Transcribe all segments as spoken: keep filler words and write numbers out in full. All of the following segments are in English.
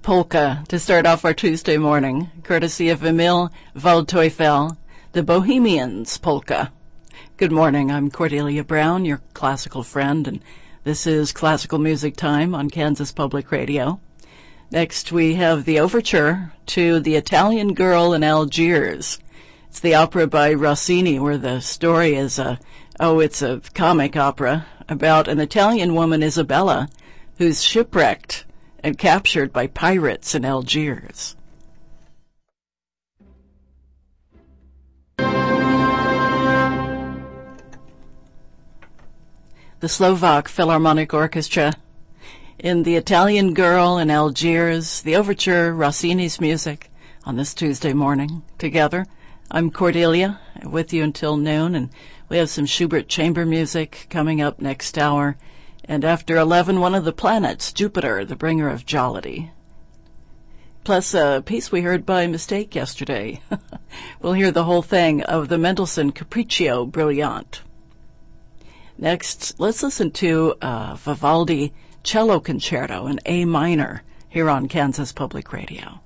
polka to start off our Tuesday morning, courtesy of Emil Waldteufel, the Bohemians Polka. Good morning, I'm Cordelia Brown, your classical friend, and this is Classical Music Time on Kansas Public Radio. Next we have the overture to The Italian Girl in Algiers. It's the opera by Rossini, where the story is a, oh, it's a comic opera about an Italian woman, Isabella, who's shipwrecked and captured by pirates in Algiers. The Slovak Philharmonic Orchestra in The Italian Girl in Algiers, the overture, Rossini's music, on this Tuesday morning together. I'm Cordelia, with you until noon, and we have some Schubert chamber music coming up next hour. And after eleven, one of the planets, Jupiter, the bringer of jollity. Plus a piece we heard by mistake yesterday. We'll hear the whole thing of the Mendelssohn Capriccio Brilliant. Next, let's listen to uh, Vivaldi Cello Concerto in A minor here on Kansas Public Radio.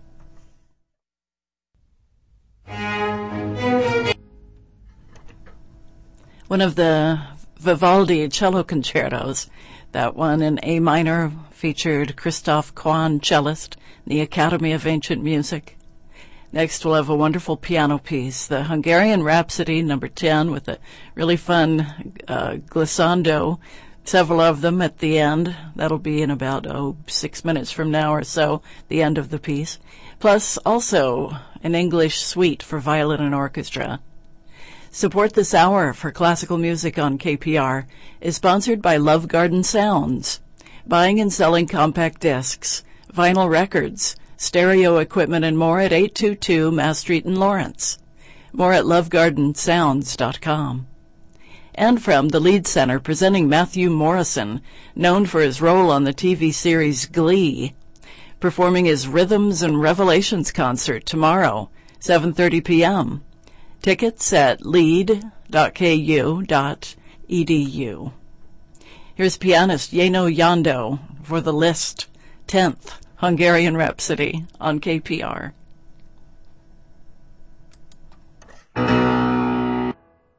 One of the Vivaldi cello concertos, that one in A minor, featured Christoph Kwan, cellist, the Academy of Ancient Music. Next we'll have a wonderful piano piece, the Hungarian Rhapsody number ten, with a really fun uh, glissando, several of them at the end. That'll be in about, oh, six minutes from now or so, the end of the piece. Plus also an English suite for violin and orchestra. Support this hour for classical music on K P R is sponsored by Love Garden Sounds. Buying and selling compact discs, vinyl records, stereo equipment, and more at eight two two Mass Street in Lawrence. More at love garden sounds dot com. And from the Lead Center, presenting Matthew Morrison, known for his role on the T V series Glee, performing his Rhythms and Revelations concert tomorrow, seven thirty p.m. Tickets at lead dot k u dot e d u. Here's pianist Jenő Jandó for the Liszt tenth Hungarian Rhapsody on K P R. A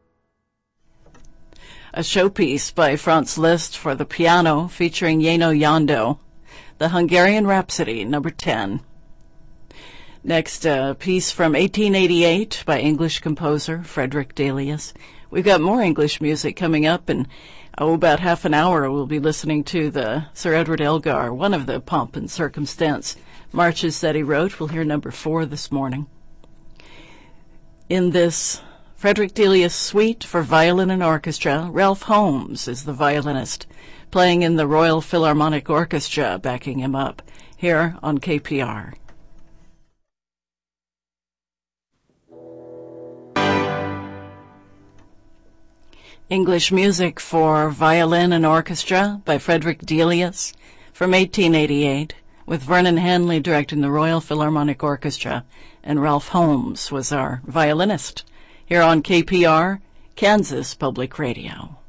showpiece by Franz Liszt for the piano featuring Jenő Jandó, the Hungarian Rhapsody number ten. Next, a piece from eighteen eighty-eight by English composer Frederick Delius. We've got more English music coming up, and oh, about half an hour we'll be listening to the Sir Edward Elgar, one of the Pomp and Circumstance marches that he wrote. We'll hear number four this morning. In this Frederick Delius suite for violin and orchestra, Ralph Holmes is the violinist, playing in the Royal Philharmonic Orchestra, backing him up, here on K P R. English music for violin and orchestra by Frederick Delius from eighteen eighty-eight, with Vernon Hanley directing the Royal Philharmonic Orchestra, and Ralph Holmes was our violinist, here on K P R, Kansas Public Radio.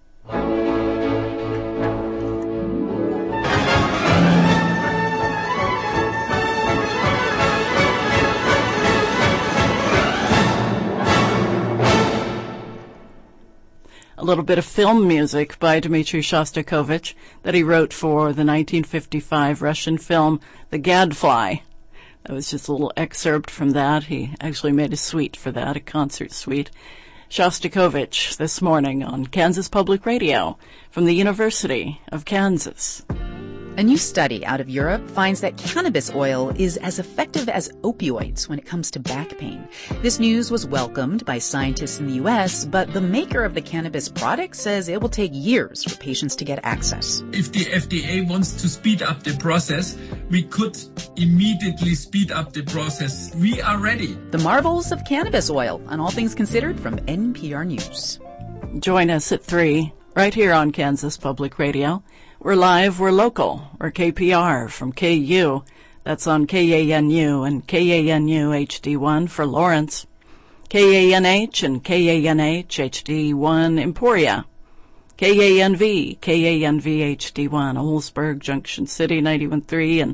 A little bit of film music by Dmitri Shostakovich that he wrote for the nineteen fifty-five Russian film The Gadfly. That was just a little excerpt from that. He actually made a suite for that, a concert suite. Shostakovich this morning on Kansas Public Radio from the University of Kansas. A new study out of Europe finds that cannabis oil is as effective as opioids when it comes to back pain. This news was welcomed by scientists in the U S, but the maker of the cannabis product says it will take years for patients to get access. If the F D A wants to speed up the process, we could immediately speed up the process. We are ready. The marvels of cannabis oil on All Things Considered from N P R News. Join us at three, right here on Kansas Public Radio. We're live, we're local, we're K P R from K U. That's on K A N U and K A N U H D one for Lawrence. K A N H and K A N H H D one Emporia. K A N V, K A N V H D one Oldsburg, Junction City ninety-one point three, and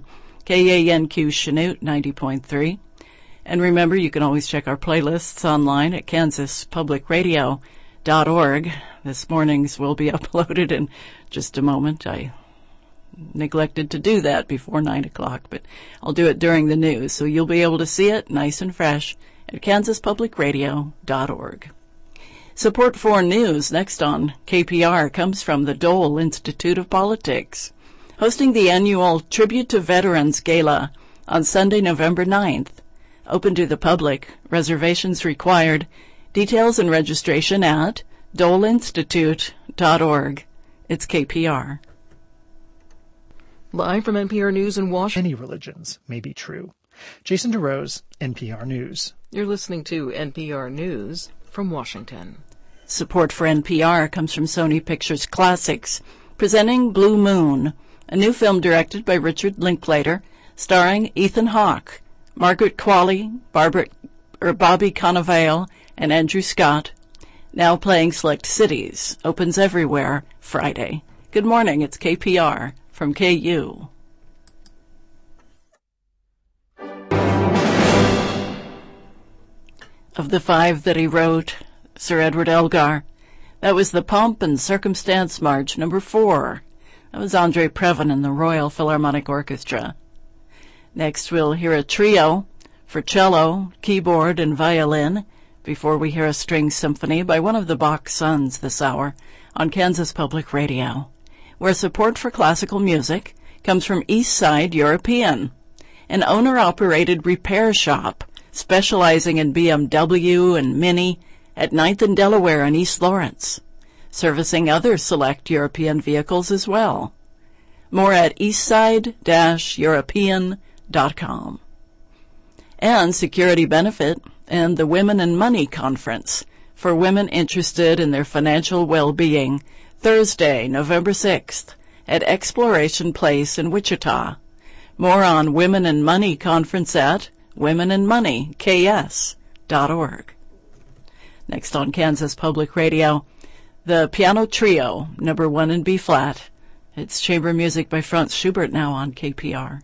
K A N Q Chanute ninety point three. And remember, you can always check our playlists online at kansas public radio dot org. This morning's will be uploaded in just a moment. I neglected to do that before nine o'clock, but I'll do it during the news, so you'll be able to see it nice and fresh at kansas public radio dot org. Support for news next on K P R comes from the Dole Institute of Politics, hosting the annual Tribute to Veterans Gala on Sunday, November ninth. Open to the public. Reservations required. Details and registration at dole institute dot org. It's K P R. Live from N P R News in Washington. Many religions may be true. Jason DeRose, N P R News. You're listening to N P R News from Washington. Support for N P R comes from Sony Pictures Classics, presenting Blue Moon, a new film directed by Richard Linklater, starring Ethan Hawke, Margaret Qualley, Barbara, or Bobby Cannavale, and Andrew Scott. Now playing select cities. Opens everywhere Friday. Good morning, it's K P R from K U. Of the five that he wrote, Sir Edward Elgar, that was the Pomp and Circumstance March, number four. That was Andre Previn and the Royal Philharmonic Orchestra. Next, we'll hear a trio for cello, keyboard, and violin before we hear a string symphony by one of the Bach sons this hour on Kansas Public Radio, where support for classical music comes from Eastside European, an owner-operated repair shop specializing in B M W and Mini at ninth and Delaware in East Lawrence, servicing other select European vehicles as well. More at eastside dash european dot com. And Security Benefit and the Women and Money Conference for women interested in their financial well-being, Thursday, November sixth, at Exploration Place in Wichita. More on Women and Money Conference at women and money k s dot org. Next on Kansas Public Radio, the Piano Trio, number one in B-flat. It's chamber music by Franz Schubert now on K P R.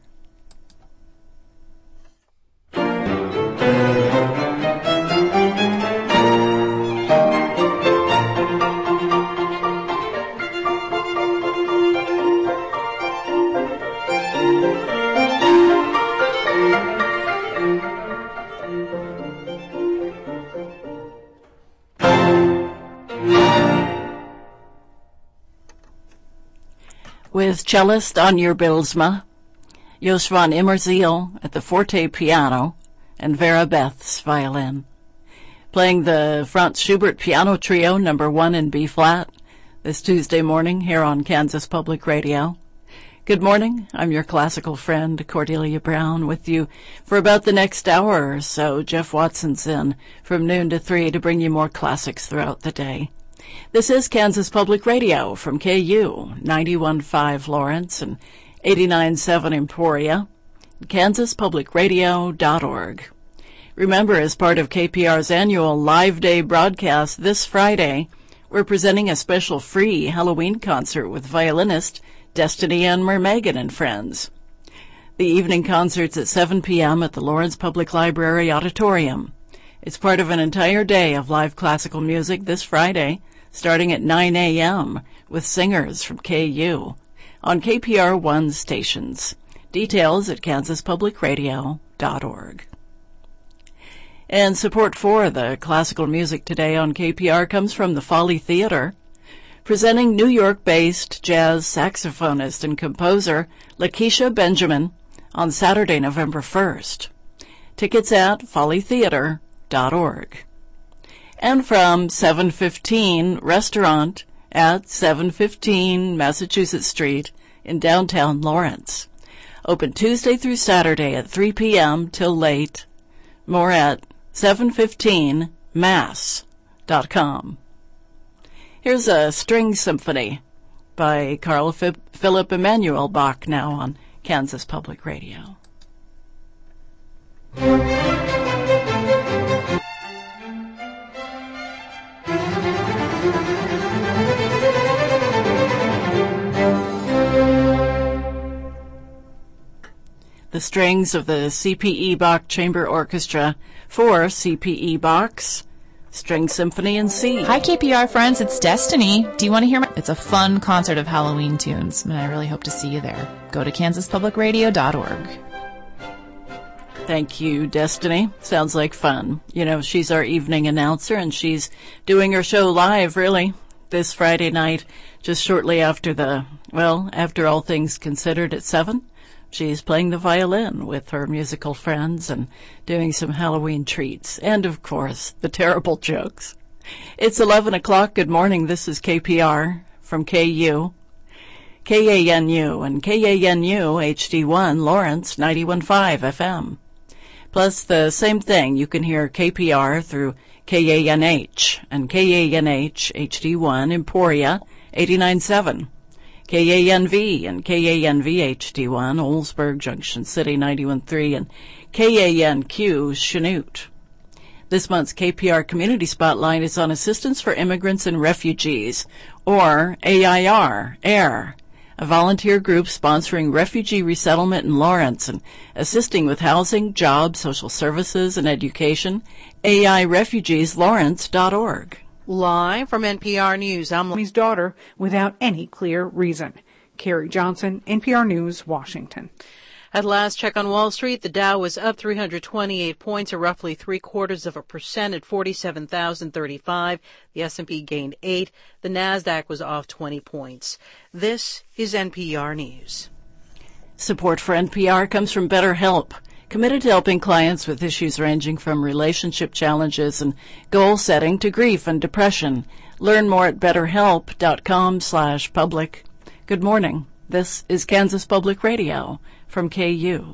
With cellist Anja Bilsma, Jos van Immerziel at the forte piano, and Vera Beth's violin. Playing the Franz Schubert Piano Trio, number one in B-flat, this Tuesday morning here on Kansas Public Radio. Good morning. I'm your classical friend, Cordelia Brown, with you for about the next hour or so. Jeff Watson's in from noon to three to bring you more classics throughout the day. This is Kansas Public Radio from K U, ninety-one point five Lawrence and eighty-nine point seven Emporia, kansas public radio dot org. Remember, as part of K P R's annual Live Day broadcast this Friday, we're presenting a special free Halloween concert with violinist Destiny Ann Mermegan and friends. The evening concert's at seven p.m. at the Lawrence Public Library Auditorium. It's part of an entire day of live classical music this Friday, starting at nine a.m. with singers from K U on K P R one stations. Details at kansas public radio dot org. And support for the classical music today on K P R comes from the Folly Theater, presenting New York-based jazz saxophonist and composer Lakeisha Benjamin on Saturday, November first. Tickets at folly theater dot org. And from seven fifteen Restaurant at seven fifteen Massachusetts Street in downtown Lawrence. Open Tuesday through Saturday at three p.m. till late. More at seven fifteen mass dot com. Here's a string symphony by Carl Philipp Emanuel Bach now on Kansas Public Radio. The the strings of the C P E Bach Chamber Orchestra for C P E Bach's String Symphony in C. Hi, K P R friends. It's Destiny. Do you want to hear my... It's a fun concert of Halloween tunes, and I really hope to see you there. Go to kansas public radio dot org. Thank you, Destiny. Sounds like fun. You know, she's our evening announcer, and she's doing her show live, really, this Friday night, just shortly after the, well, after All Things Considered at seven. She's playing the violin with her musical friends and doing some Halloween treats. And, of course, the terrible jokes. It's eleven o'clock. Good morning. This is K P R from K U. K A N U and K A N U H D one Lawrence ninety-one point five F M. Plus, the same thing. You can hear K P R through K A N H and K A N H H D one Emporia eighty-nine point seven. K A N V and K A N V H D one Oldsburg Junction City ninety-one point three and K A N Q Chanute. This month's K P R Community Spotlight is on Assistance for Immigrants and Refugees, or A I R, AIR, a volunteer group sponsoring refugee resettlement in Lawrence and assisting with housing, jobs, social services, and education. A I refugees lawrence dot org. Live from N P R News, I'm His daughter without any clear reason. Carrie Johnson, N P R News, Washington. At last check on Wall Street, the Dow was up three hundred twenty-eight points, or roughly three quarters of a percent at forty-seven thousand thirty-five. The S and P gained eight. The Nasdaq was off twenty points. This is N P R News. Support for N P R comes from BetterHelp, committed to helping clients with issues ranging from relationship challenges and goal setting to grief and depression. Learn more at betterhelp.com slash public. Good morning. This is Kansas Public Radio from K U.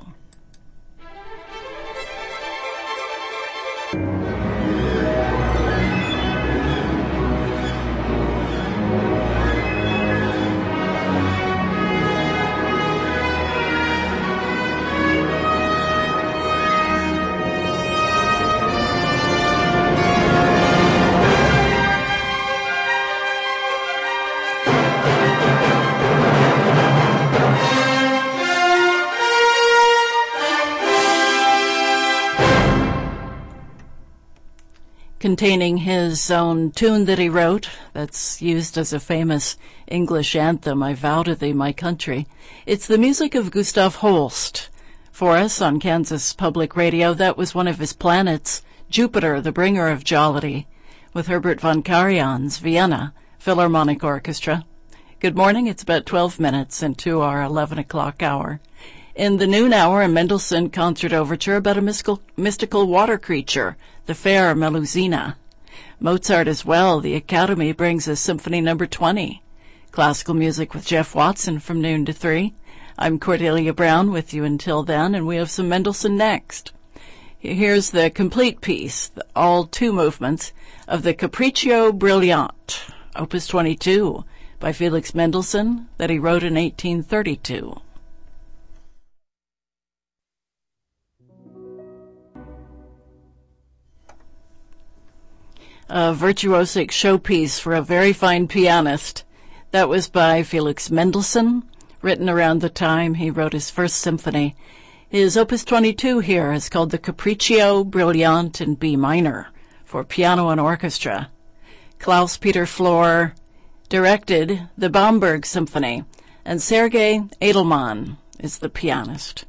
Containing his own tune that he wrote that's used as a famous English anthem, I Vow to Thee, My Country. It's the music of Gustav Holst. For us on Kansas Public Radio, that was one of his planets, Jupiter, the bringer of jollity, with Herbert von Karajan's Vienna Philharmonic Orchestra. Good morning. It's about twelve minutes into our eleven o'clock hour. In the noon hour, a Mendelssohn concert overture about a mystical, mystical water creature, the fair Melusina. Mozart as well. The Academy brings us Symphony Number twenty. Classical music with Jeff Watson from noon to three. I'm Cordelia Brown with you until then, and we have some Mendelssohn next. Here's the complete piece, all two movements, of the Capriccio Brillante, Opus twenty-two, by Felix Mendelssohn, that he wrote in eighteen thirty-two. A virtuosic showpiece for a very fine pianist. That was by Felix Mendelssohn, written around the time he wrote his first symphony. His Opus twenty-two here is called the Capriccio Brillante in B minor for piano and orchestra. Klaus-Peter Flohr directed the Bamberg Symphony, and Sergei Edelman is the pianist.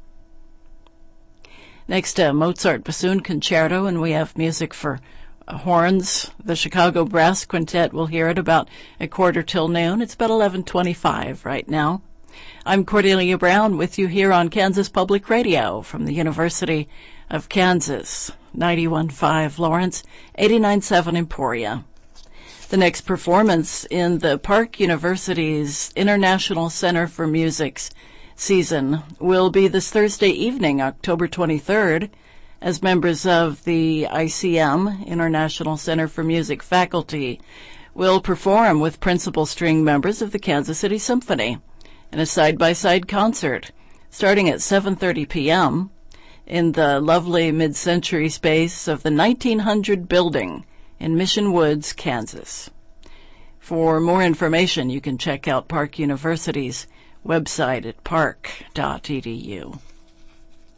Next, a Mozart Bassoon Concerto, and we have music for horns. The Chicago Brass Quintet will hear it about a quarter till noon. It's about eleven twenty-five right now. I'm Cordelia Brown with you here on Kansas Public Radio from the University of Kansas, ninety-one point five Lawrence, eighty-nine point seven Emporia. The next performance in the Park University's International Center for Music's season will be this Thursday evening, October twenty-third, as members of the I C M, International Center for Music faculty, will perform with principal string members of the Kansas City Symphony in a side-by-side concert starting at seven thirty p.m. in the lovely mid-century space of the nineteen hundred building in Mission Woods, Kansas. For more information, you can check out Park University's website at park dot e d u.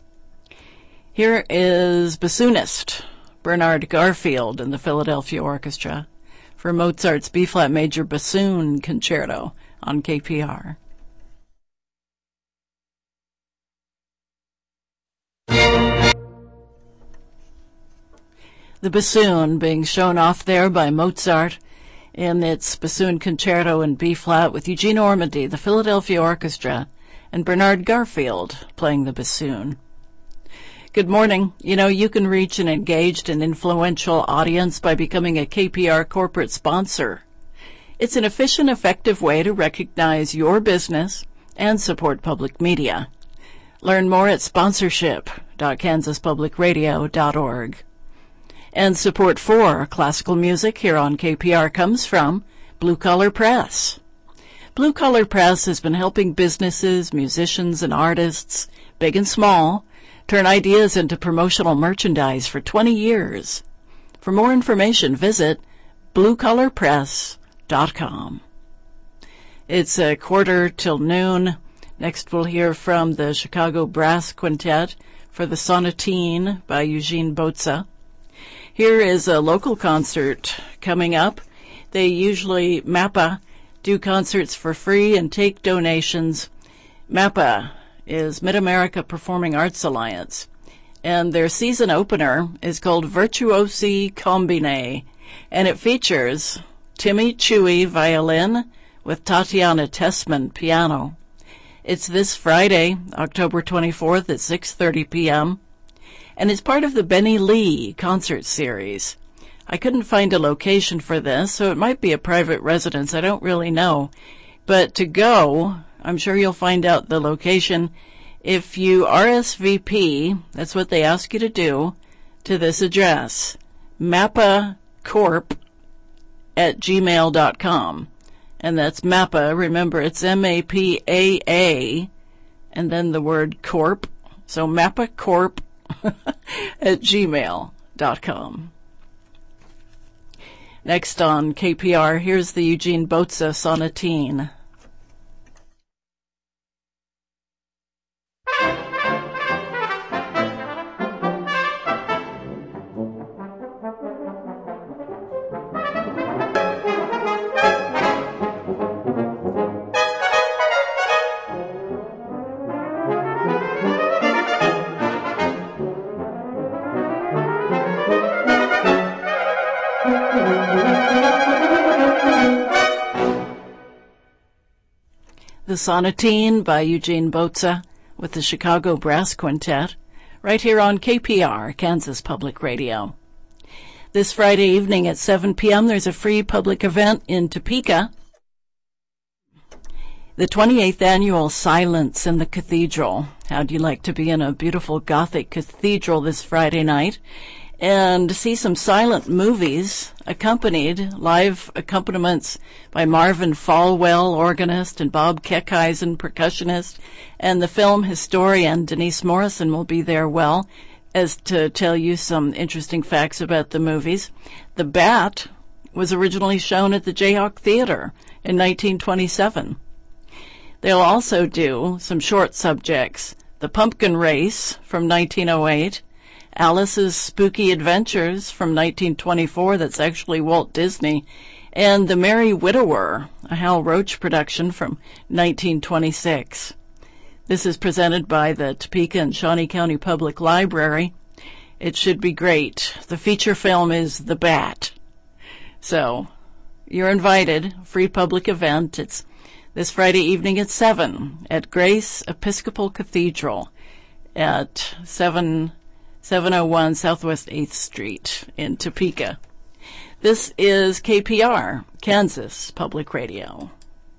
Here is bassoonist Bernard Garfield and the Philadelphia Orchestra for Mozart's B-flat major bassoon concerto on K P R. The bassoon being shown off there by Mozart in its bassoon concerto in B-flat with Eugene Ormandy, the Philadelphia Orchestra, and Bernard Garfield playing the bassoon. Good morning. You know, you can reach an engaged and influential audience by becoming a K P R corporate sponsor. It's an efficient, effective way to recognize your business and support public media. Learn more at sponsorship dot kansas public radio dot org. And support for classical music here on K P R comes from Blue Collar Press. Blue Collar Press has been helping businesses, musicians, and artists, big and small, turn ideas into promotional merchandise for twenty years. For more information, visit blue collar press dot com. It's a quarter till noon. Next we'll hear from the Chicago Brass Quintet for the Sonatine by Eugene Botza. Here is a local concert coming up. They usually, MAPA, do concerts for free and take donations. MAPA is Mid-America Performing Arts Alliance, and their season opener is called Virtuosi Combine, and it features Timmy Chewy violin with Tatiana Tessman piano. It's this Friday, October twenty-fourth at six thirty p.m., and it's part of the Benny Lee concert series. I couldn't find a location for this, so it might be a private residence. I don't really know. But to go, I'm sure you'll find out the location if you R S V P, that's what they ask you to do, to this address, mapacorp at gmail dot com. And that's MAPA, remember it's M A P A A, and then the word corp, so mapacorp at gmail dot com. Next on K P R, here's the Eugene Botza Sonatine. The Sonatine by Eugene Botza with the Chicago Brass Quintet, right here on K P R, Kansas Public Radio. This Friday evening at seven p.m. there's a free public event in Topeka. The twenty-eighth Annual Silence in the Cathedral. How'd you like to be in a beautiful Gothic cathedral this Friday night and see some silent movies accompanied, live accompaniments by Marvin Falwell, organist, and Bob Keckheisen, percussionist, and the film historian Denise Morrison will be there well as to tell you some interesting facts about the movies. The Bat was originally shown at the Jayhawk Theater in nineteen twenty-seven. They'll also do some short subjects. The Pumpkin Race from nineteen oh eight, Alice's Spooky Adventures from nineteen twenty-four, that's actually Walt Disney, and The Merry Widower, a Hal Roach production from nineteen twenty-six. This is presented by the Topeka and Shawnee County Public Library. It should be great. The feature film is The Bat. So, you're invited. Free public event. It's this Friday evening at seven at Grace Episcopal Cathedral at seven oh one Southwest eighth Street in Topeka. This is K P R, Kansas Public Radio.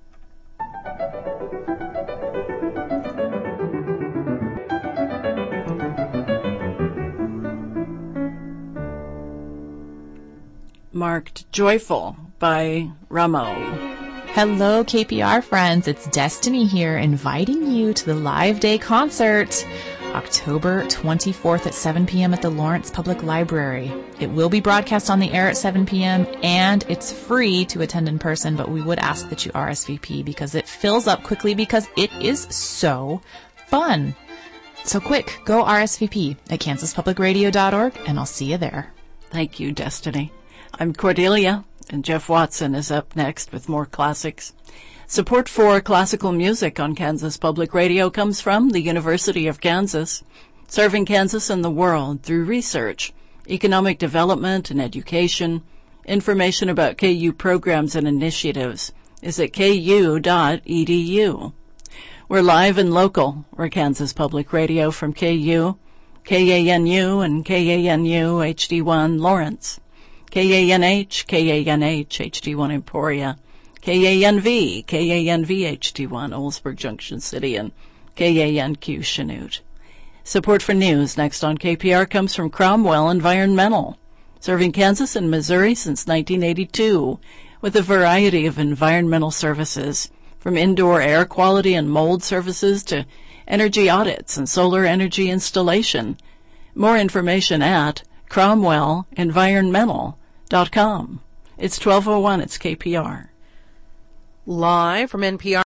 Marked Joyful by Rameau. Hello, K P R friends. It's Destiny here, inviting you to the Live Day concert, October twenty-fourth at seven p.m. at the Lawrence Public Library. It will be broadcast on the air at seven p.m. and it's free to attend in person, but we would ask that you R S V P because it fills up quickly because it is so fun. So quick, go R S V P at kansas public radio dot org, and I'll see you there. Thank you, Destiny. I'm Cordelia, and Jeff Watson is up next with more classics. Support for classical music on Kansas Public Radio comes from the University of Kansas, serving Kansas and the world through research, economic development, and education. Information about K U programs and initiatives is at k u dot e d u. We're live and local. We're Kansas Public Radio from K U, K A N U, and K A N U H D one Lawrence, K A N H, K A N H, H D one Emporia, K A N V, K A N V H D one Oldsburg Junction City, and K A N Q Chanute. Support for news next on K P R comes from Cromwell Environmental, serving Kansas and Missouri since nineteen eighty-two, with a variety of environmental services, from indoor air quality and mold services to energy audits and solar energy installation. More information at cromwell environmental dot com. It's twelve oh one, it's K P R. Live from N P R